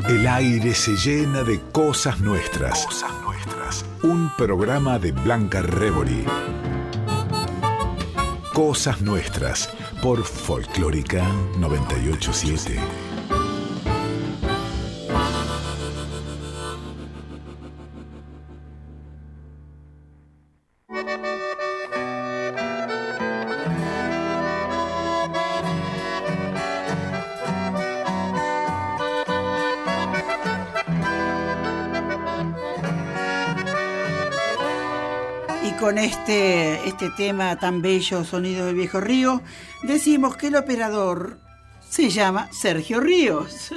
El aire se llena de cosas nuestras. Cosas nuestras. Un programa de Blanca Rebori. Cosas nuestras por Folclórica 987. Con este tema tan bello, Sonidos del Viejo Río, decimos que el operador se llama Sergio Ríos.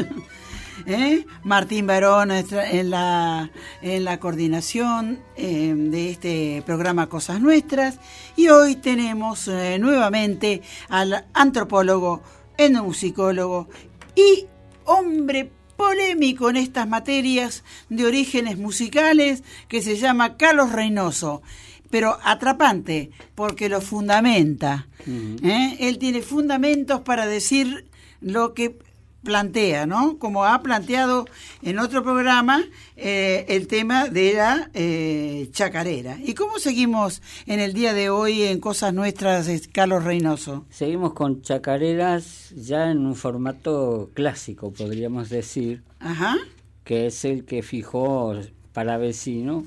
Martín Barón en la coordinación de este programa Cosas Nuestras, y hoy tenemos nuevamente al antropólogo, etnomusicólogo y hombre polémico en estas materias de orígenes musicales, que se llama Carlos Reynoso. Pero atrapante, porque lo fundamenta. Uh-huh. Él tiene fundamentos para decir lo que plantea, ¿no? Como ha planteado en otro programa el tema de la chacarera. ¿Y cómo seguimos en el día de hoy en Cosas Nuestras, Carlos Reynoso? Seguimos con chacareras ya en un formato clásico, podríamos decir. Ajá. Que es el que fijó Palavecino,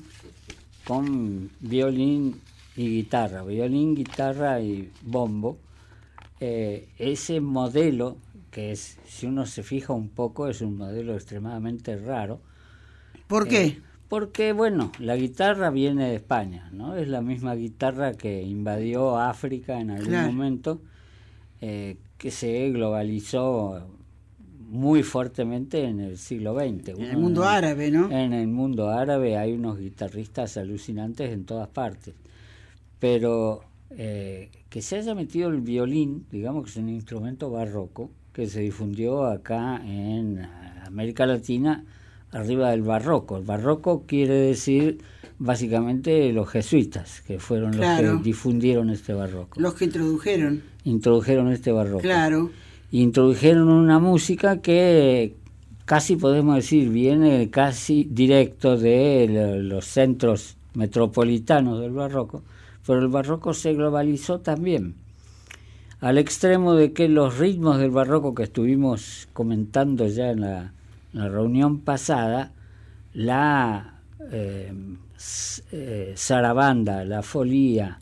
con violín y guitarra, y bombo. Ese modelo, que es, si uno se fija un poco, es un modelo extremadamente raro. ¿Por qué? Porque, bueno, la guitarra viene de España, ¿no? Es la misma guitarra que invadió África en algún momento, que se globalizó muy fuertemente en el siglo XX. En el mundo árabe, ¿no? En el mundo árabe hay unos guitarristas alucinantes en todas partes. Pero que se haya metido el violín, digamos que es un instrumento barroco, que se difundió acá en América Latina arriba del barroco. El barroco quiere decir básicamente los jesuitas, que fueron los que difundieron este barroco. Los que introdujeron. Introdujeron este barroco. Claro. Introdujeron una música que casi podemos decir viene casi directo de los centros metropolitanos del barroco, pero el barroco se globalizó también, al extremo de que los ritmos del barroco que estuvimos comentando ya en la reunión pasada, la zarabanda, la folía,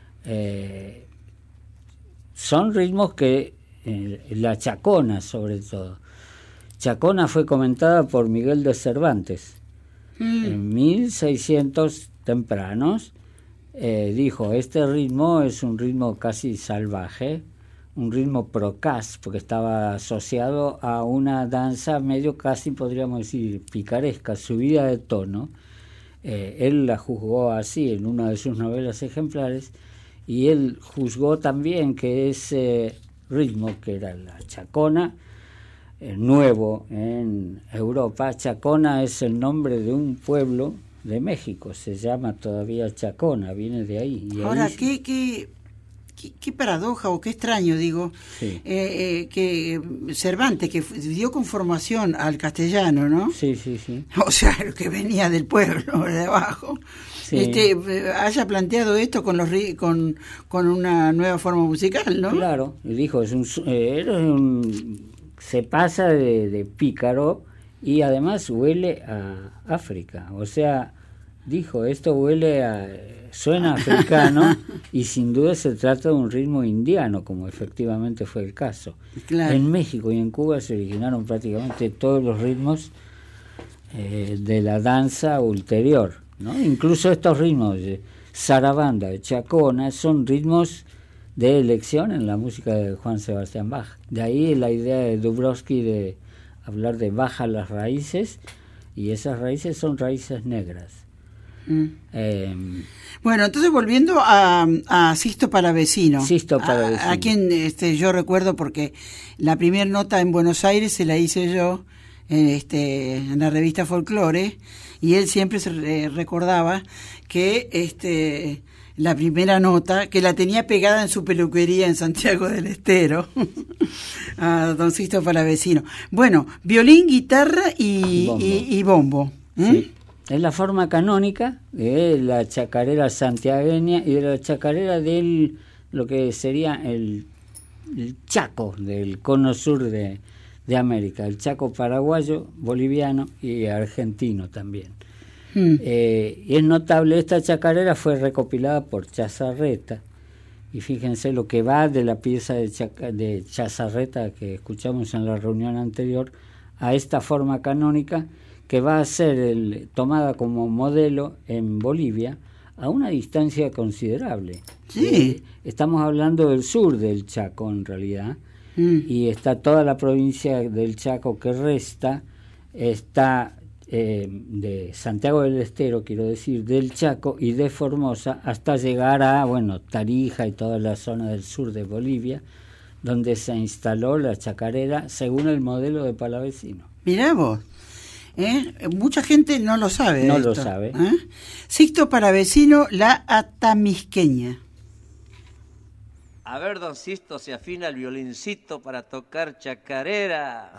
son ritmos que la chacona, sobre todo. Chacona fue comentada por Miguel de Cervantes en 1600 tempranos. Dijo, este ritmo es un ritmo casi salvaje, un ritmo procaz, porque estaba asociado a una danza medio casi, podríamos decir, picaresca, subida de tono. Él la juzgó así en una de sus novelas ejemplares, y él juzgó también que ese ritmo, que era la chacona, nuevo en Europa. Chacona es el nombre de un pueblo de México, se llama todavía Chacona, viene de ahí. Y ahora, ahí qué paradoja o qué extraño, digo, sí. Que Cervantes, que dio conformación al castellano, ¿no? Sí, sí, sí. O sea, el que venía del pueblo, de abajo, sí. Haya planteado esto con una nueva forma musical, ¿no? Claro, y dijo, se pasa de pícaro, y además huele a África, o sea, dijo, esto suena africano, y sin duda se trata de un ritmo indiano, como efectivamente fue el caso. Claro. En México y en Cuba se originaron prácticamente todos los ritmos de la danza ulterior, ¿no? Incluso estos ritmos de zarabanda, de chacona, son ritmos de elección en la música de Juan Sebastián Bach. De ahí la idea de Dubrovsky de hablar de baja las raíces, y esas raíces son raíces negras. Bueno, entonces volviendo a Sisto Palavecino. Sisto Palavecino. A quien yo recuerdo, porque la primera nota en Buenos Aires se la hice yo en la revista Folclore, y él siempre se recordaba que la primera nota, que la tenía pegada en su peluquería en Santiago del Estero, a don Sixto Palavecino. Bueno, violín, guitarra y bombo. Sí. Es la forma canónica de la chacarera santiagueña y de la chacarera lo que sería el Chaco, del cono sur de América, el Chaco paraguayo, boliviano y argentino también. Y es notable, esta chacarera fue recopilada por Chazarreta, y fíjense lo que va de la pieza de Chazarreta que escuchamos en la reunión anterior a esta forma canónica que va a ser tomada como modelo en Bolivia a una distancia considerable. Sí. Estamos hablando del sur del Chaco en realidad, y está toda la provincia del Chaco que resta, está de Santiago del Estero, quiero decir, del Chaco y de Formosa, hasta llegar a, Tarija y toda la zona del sur de Bolivia, donde se instaló la chacarera según el modelo de Palavecino. Mirá vos. Mucha gente no lo sabe. No lo sabe. Sixto Palavecino, la atamisqueña. A ver, don Sixto, se afina el violincito para tocar chacarera.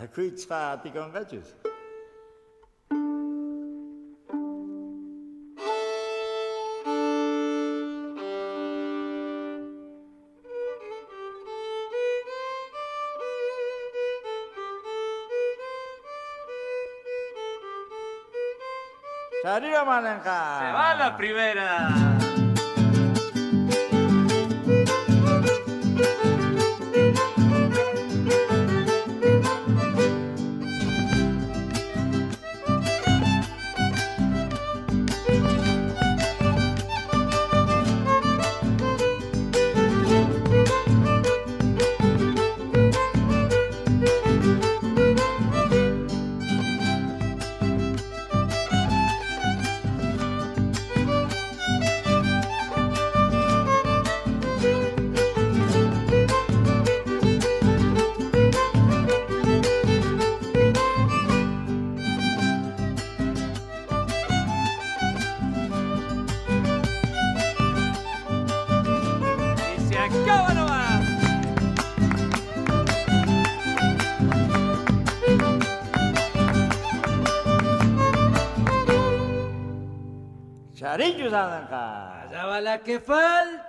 ¡Arriba, Malanca! ¡Se va la primera! Charillos, Malanca. Allá va la que falta.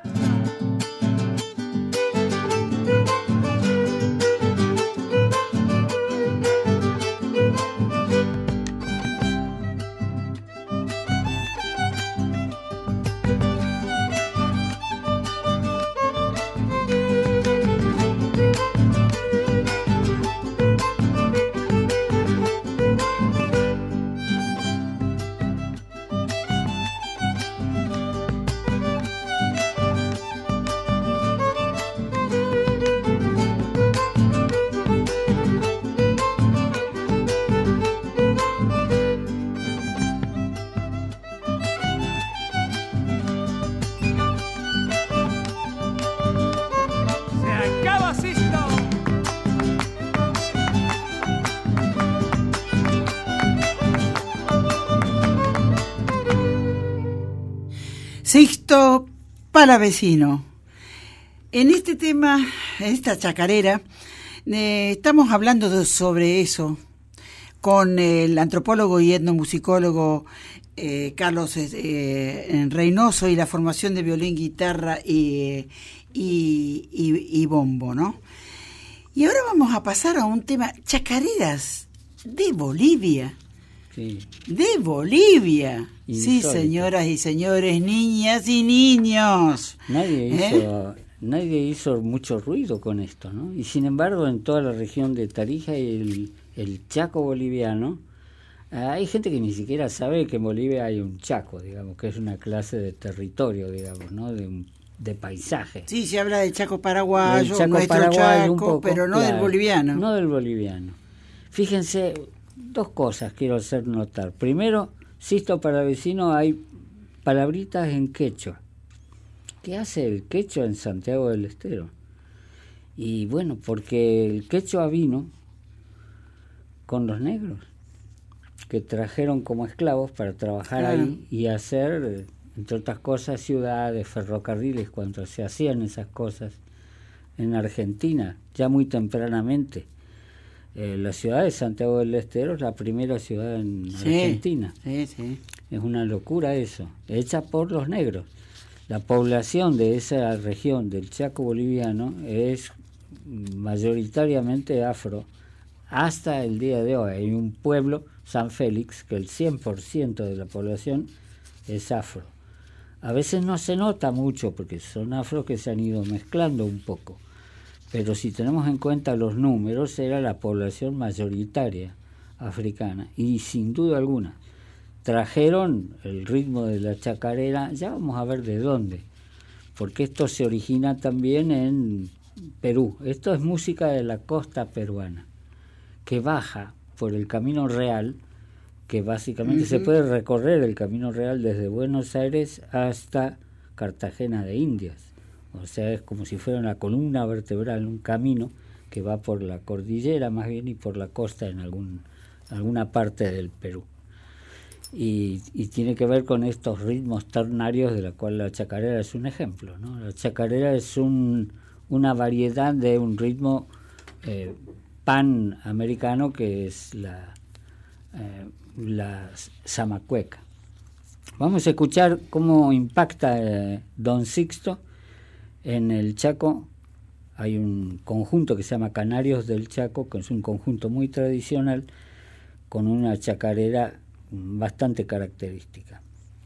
Sixto Palavecino. En este tema, en esta chacarera, estamos hablando sobre eso con el antropólogo y etnomusicólogo Carlos Reynoso y la formación de violín, guitarra y bombo, ¿no? Y ahora vamos a pasar a un tema, chacareras de Bolivia. Sí. De Bolivia. Insólito. Sí, señoras y señores, niñas y niños. Nadie hizo mucho ruido con esto, ¿no? Y sin embargo, en toda la región de Tarija y el Chaco boliviano, hay gente que ni siquiera sabe que en Bolivia hay un Chaco, digamos, que es una clase de territorio, digamos, ¿no? De paisaje. Sí, se habla del Chaco paraguayo, Chaco nuestro paraguayo, Chaco, un poco, pero no claro, del boliviano. No del boliviano. Fíjense, dos cosas quiero hacer notar. Primero, Sixto Palavecino, hay palabritas en quechua. ¿Qué hace el quechua en Santiago del Estero? Y bueno, porque el quechua vino con los negros, que trajeron como esclavos para trabajar ahí y hacer entre otras cosas, ciudades, ferrocarriles, cuando se hacían esas cosas en Argentina, ya muy tempranamente. La ciudad de Santiago del Estero es la primera ciudad en Argentina. Sí, sí. Es una locura eso, hecha por los negros. La población de esa región del Chaco boliviano es mayoritariamente afro. Hasta el día de hoy hay un pueblo, San Félix, que el 100% de la población es afro. A veces no se nota mucho porque son afros que se han ido mezclando un poco, pero si tenemos en cuenta los números, era la población mayoritaria africana, y sin duda alguna trajeron el ritmo de la chacarera. Ya vamos a ver de dónde, porque esto se origina también en Perú. Esto es música de la costa peruana, que baja por el Camino Real, que básicamente se puede recorrer el Camino Real desde Buenos Aires hasta Cartagena de Indias. O sea, es como si fuera una columna vertebral, un camino que va por la cordillera más bien y por la costa en alguna parte del Perú. Y tiene que ver con estos ritmos ternarios, de la cual la chacarera es un ejemplo, ¿no? La chacarera es una variedad de un ritmo panamericano, que es la zamacueca. Vamos a escuchar cómo impacta Don Sixto en el Chaco. Hay un conjunto que se llama Canarios del Chaco, que es un conjunto muy tradicional, con una chacarera bastante característica.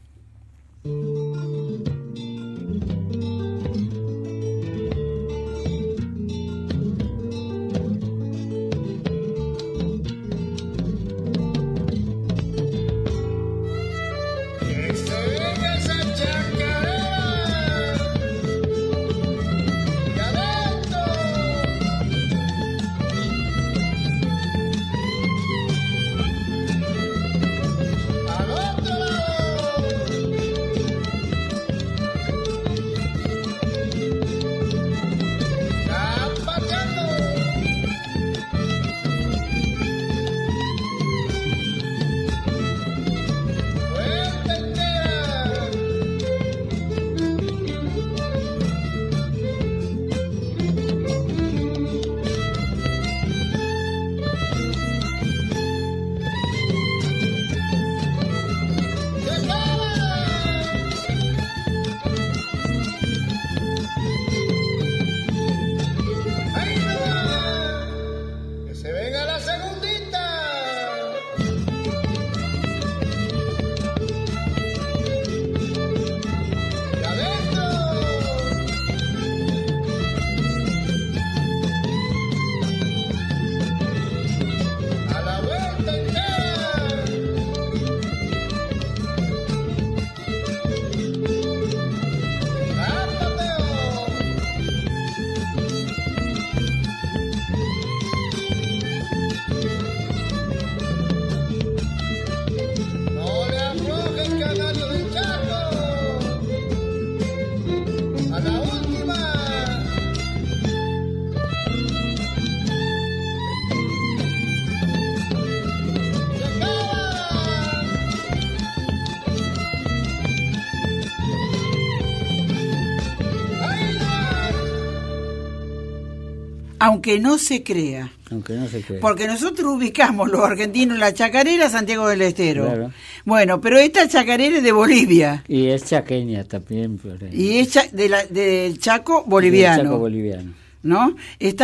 Aunque no se crea. Porque nosotros ubicamos los argentinos la chacarera Santiago del Estero. Claro. Bueno, pero esta chacarera es de Bolivia. Y es chaqueña también. Y es del Chaco boliviano. Del Chaco boliviano. ¿No? El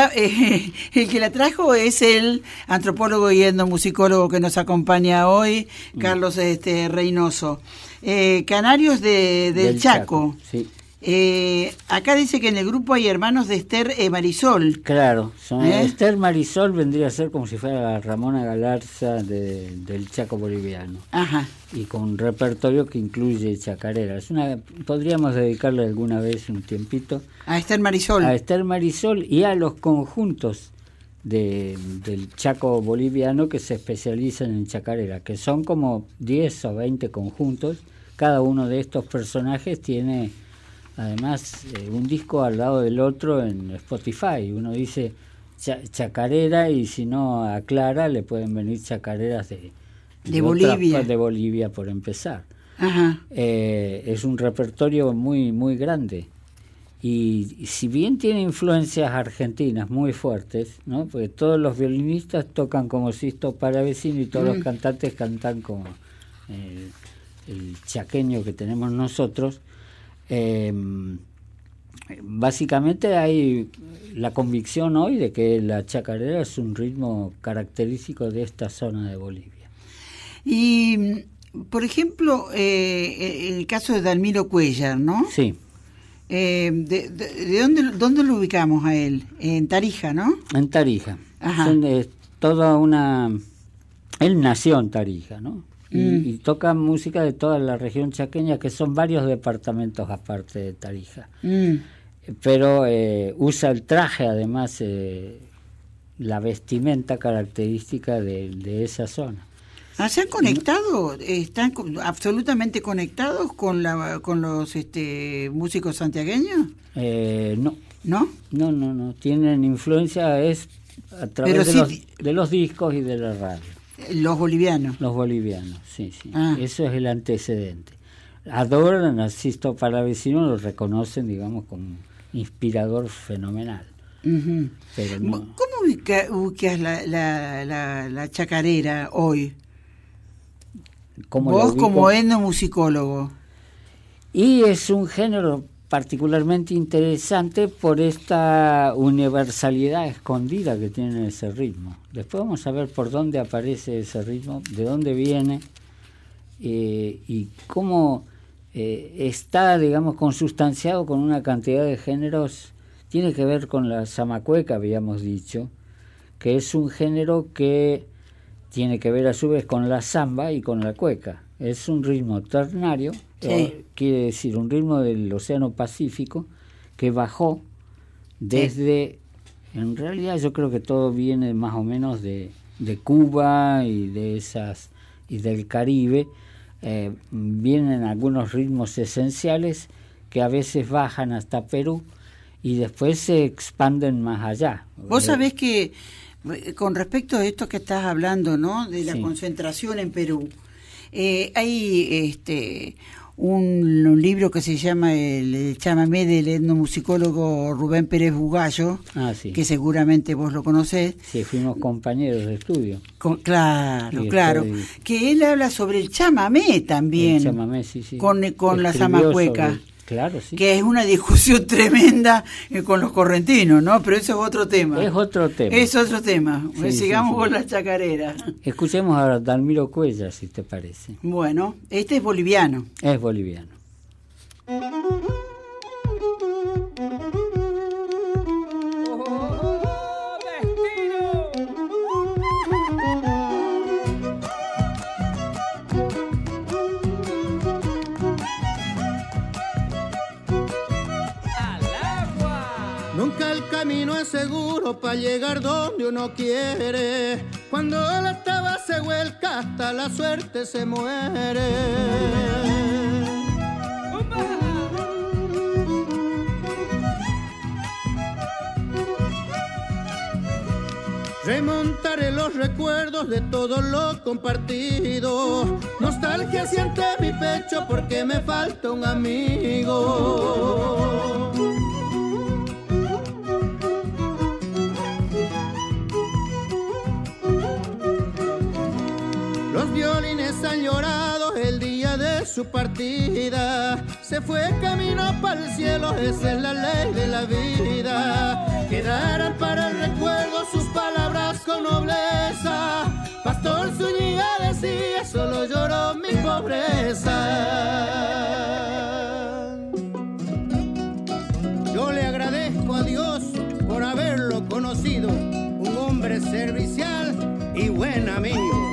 que la trajo es el antropólogo y etnomusicólogo que nos acompaña hoy, Carlos Reynoso. Canarios del Chaco. Sí. Acá dice que en el grupo hay hermanos de Esther Marisol. Claro, Esther Marisol vendría a ser como si fuera la Ramona Galarza del Chaco boliviano. Ajá. Y con un repertorio que incluye chacarera. Podríamos dedicarle alguna vez un tiempito a Esther Marisol. A Esther Marisol y a los conjuntos del Chaco boliviano que se especializan en chacarera, que son como 10 o 20 conjuntos. Cada uno de estos personajes tiene además un disco al lado del otro en Spotify. Uno dice chacarera y si no aclara le pueden venir chacareras de Bolivia. De Bolivia por empezar. Ajá. Es un repertorio muy, muy grande. Y si bien tiene influencias argentinas muy fuertes, ¿no? Porque todos los violinistas tocan como Sisto Palavecino y todos los cantantes cantan como el chaqueño que tenemos nosotros. Básicamente hay la convicción hoy de que la chacarera es un ritmo característico de esta zona de Bolivia. Y, por ejemplo, el caso de Dalmiro Cuéllar, ¿no? Sí. ¿De dónde lo ubicamos a él? En Tarija, ¿no? En Tarija. Ajá. Toda una... Él nació en Tarija, ¿no? Y toca música de toda la región chaqueña, que son varios departamentos aparte de Tarija. Pero usa el traje, además, la vestimenta característica de esa zona. ¿Se han conectado? ¿Están absolutamente conectados con los músicos santiagueños? No. ¿No? No. Tienen influencia a través de los discos y de la radio. Los bolivianos. Los bolivianos, sí. Eso es el antecedente. Adoran a Sisto Palavecino, lo reconocen, digamos, como inspirador fenomenal. Pero no. ¿Cómo ubicas la chacarera hoy? Vos como etnomusicólogo. Y es un género particularmente interesante por esta universalidad escondida que tiene ese ritmo. Después vamos a ver por dónde aparece ese ritmo, de dónde viene y cómo está, digamos, consustanciado con una cantidad de géneros. Tiene que ver con la zamacueca, habíamos dicho, que es un género que tiene que ver a su vez con la samba y con la cueca. Es un ritmo ternario, quiere decir un ritmo del Océano Pacífico que bajó desde, en realidad yo creo que todo viene más o menos de Cuba y del Caribe. Vienen algunos ritmos esenciales que a veces bajan hasta Perú y después se expanden más allá. Vos sabés que con respecto a esto que estás hablando, ¿no? De la concentración en Perú, hay un libro que se llama el chamamé del etnomusicólogo Rubén Pérez Bugallo, que seguramente vos lo conocés. Sí, fuimos compañeros de estudio. Claro, que él habla sobre el chamamé también. El chamamé, sí. Con la zamacueca. Claro, sí. Que es una discusión tremenda con los correntinos, ¿no? Pero eso es otro tema. Es otro tema. Sigamos con la chacarera. Escuchemos a Dalmiro Cuéllar, si te parece. Bueno, este es boliviano. Es boliviano. Nunca el camino es seguro para llegar donde uno quiere. Cuando la taba se vuelca, hasta la suerte se muere. Remontaré los recuerdos de todo lo compartido. Nostalgia siente mi pecho porque me falta un amigo. Los violines han llorado el día de su partida. Se fue camino para el cielo, esa es la ley de la vida. Quedarán para el recuerdo sus palabras con nobleza. Pastor Zúñiga decía, solo lloró mi pobreza. Yo le agradezco a Dios por haberlo conocido, un hombre servicial y buen amigo.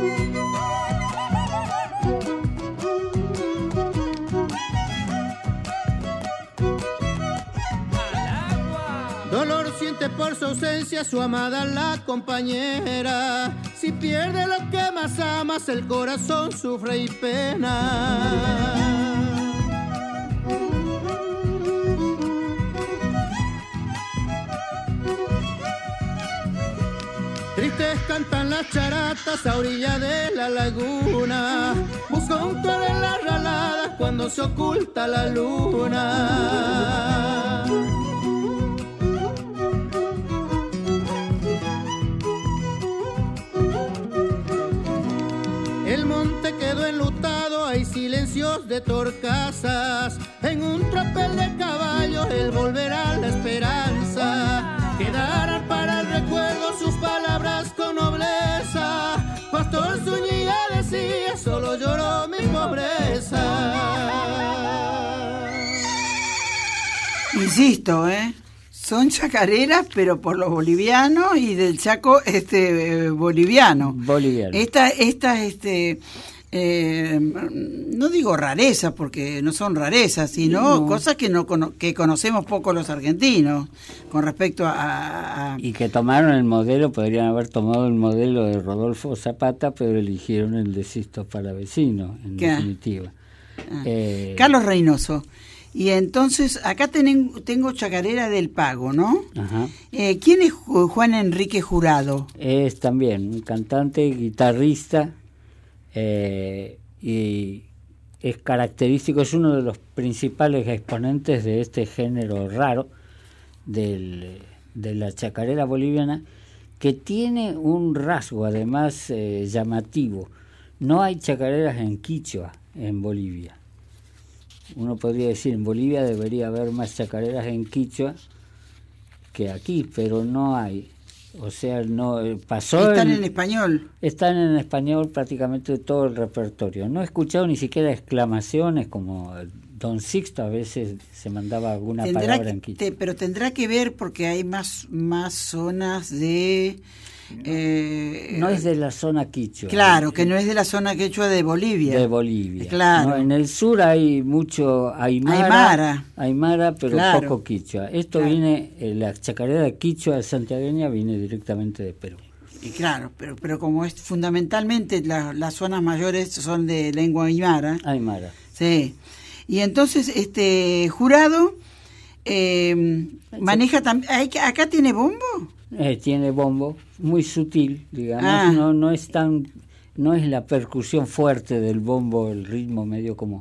Dolor siente por su ausencia su amada la compañera. Si pierde lo que más amas, el corazón sufre y pena. Tristes cantan las charatas a orilla de la laguna. con todas las raladas cuando se oculta la luna. El monte quedó enlutado, hay silencios de torcasas. En un tropel de caballos él volverá a la esperanza. Quedarán para el recuerdo sus palabras con nobleza. Pastor Zúñiga decía, solo lloró mi pobreza. Insisto, son chacareras, pero por los bolivianos y del Chaco boliviano. No digo rareza, porque no son rarezas, sino cosas que conocemos poco los argentinos con respecto a... Y que tomaron el modelo, podrían haber tomado el modelo de Rodolfo Zapata, pero eligieron el de Sisto Palavecino, en definitiva. Carlos Reynoso. Y entonces, acá tengo Chacarera del Pago, ¿no? Ajá. ¿Quién es Juan Enrique Jurado? Es también un cantante, guitarrista, y es característico, es uno de los principales exponentes de este género raro de la chacarera boliviana, que tiene un rasgo además llamativo. No hay chacareras en quichua en Bolivia. Uno podría decir, en Bolivia debería haber más chacareras en quichua que aquí, pero no hay. O sea, no pasó. ¿Están en español? Están en español prácticamente todo el repertorio. No he escuchado ni siquiera exclamaciones como Don Sixto, a veces se mandaba alguna palabra en quichua. Pero tendrá que ver porque hay más zonas de... no es de la zona quichua. Claro, que no es de la zona quechua de Bolivia. De Bolivia. Claro. No, en el sur hay mucho aymara, pero claro, poco quichua. Esto viene, la chacarera quichua santiagueña viene directamente de Perú. Y claro, pero como es fundamentalmente las zonas mayores son de lengua aymara. Aymara. Sí. Y entonces Jurado maneja también. ¿Acá tiene bombo? Tiene bombo, muy sutil, digamos, no es la percusión fuerte del bombo, el ritmo medio como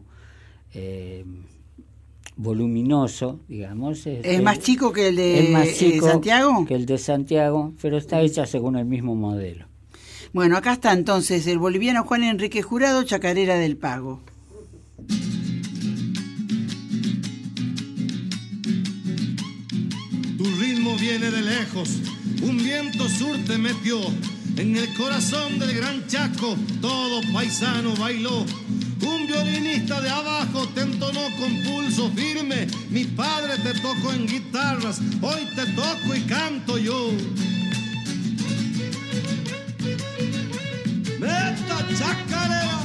voluminoso, digamos. ¿Es más chico que el de Santiago? Que el de Santiago, pero está hecha según el mismo modelo. Bueno, acá está entonces el boliviano Juan Enrique Jurado, Chacarera del Pago. Tu ritmo viene de lejos, un viento sur te metió, en el corazón del gran Chaco todo paisano bailó. Un violinista de abajo te entonó con pulso firme, mi padre te tocó en guitarras, hoy te toco y canto yo. ¡Esta chacarera!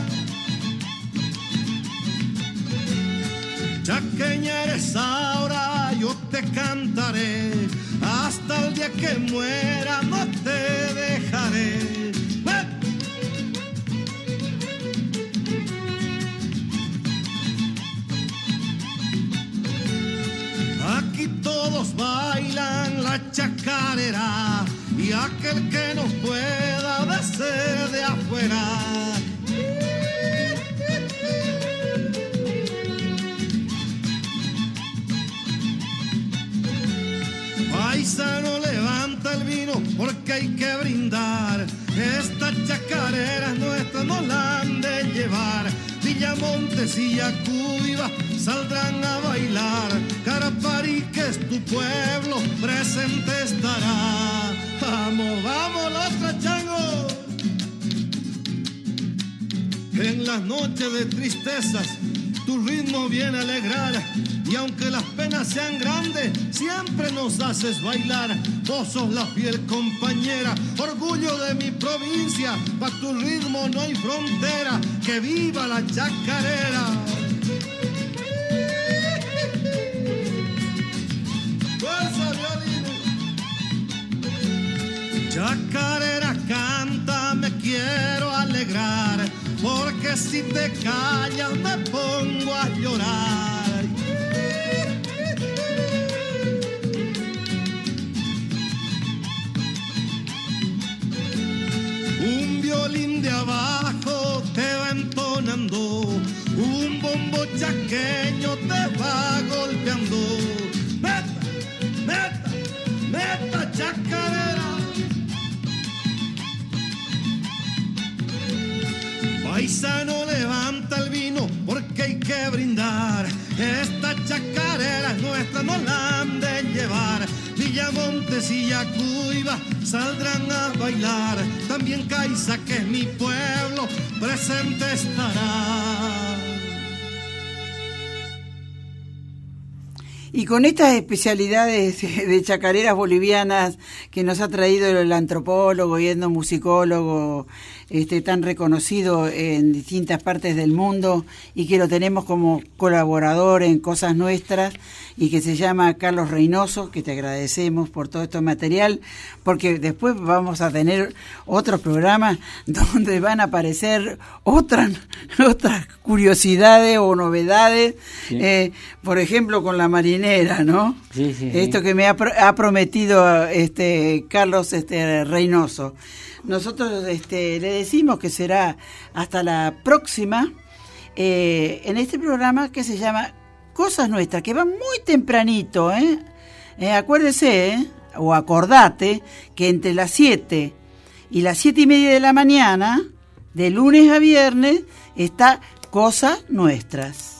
Chaqueña eres ahora, yo te cantaré, hasta el día que muera no te dejaré. Aquí todos bailan la chacarera y aquel que no pueda de ser de afuera. Paisano, levanta el vino porque hay que brindar. Esta chacarera es nuestra, no la han de llevar. Villamontes y Yacuiba saldrán a bailar. Carapari, que es tu pueblo, presente estará. Vamos, vamos los trachangos. En las noches de tristezas tu ritmo viene a alegrar, y aunque las penas sean grandes, siempre nos haces bailar. Vos sos la fiel compañera, orgullo de mi provincia, pa' tu ritmo no hay frontera, que viva la chacarera. ¡Fuerza, violín! Chacarera canta, me quiero alegrar, porque si te callas me pongo a llorar. Un violín de abajo te va entonando chaqueño te va golpeando. Meta chacarera. Paisano, levanta el vino porque hay que brindar. Esta chacarera es nuestra, no la han de llevar. Villamontes y Yacuiba saldrán a bailar. También Caiza, que es mi pueblo, presente estará. Y con estas especialidades de chacareras bolivianas que nos ha traído el antropólogo y etnomusicólogo tan reconocido en distintas partes del mundo y que lo tenemos como colaborador en Cosas Nuestras y que se llama Carlos Reynoso, que te agradecemos por todo este material, porque después vamos a tener otros programas donde van a aparecer otras curiosidades o novedades, sí. Por ejemplo con la marinera, ¿no? Sí, sí, esto sí. Que me ha prometido Carlos Reynoso. Nosotros le decimos que será hasta la próxima en este programa que se llama Cosas Nuestras, que va muy tempranito, acuérdese, o acordate, que entre las 7 y las 7:30 de la mañana, de lunes a viernes, está Cosas Nuestras.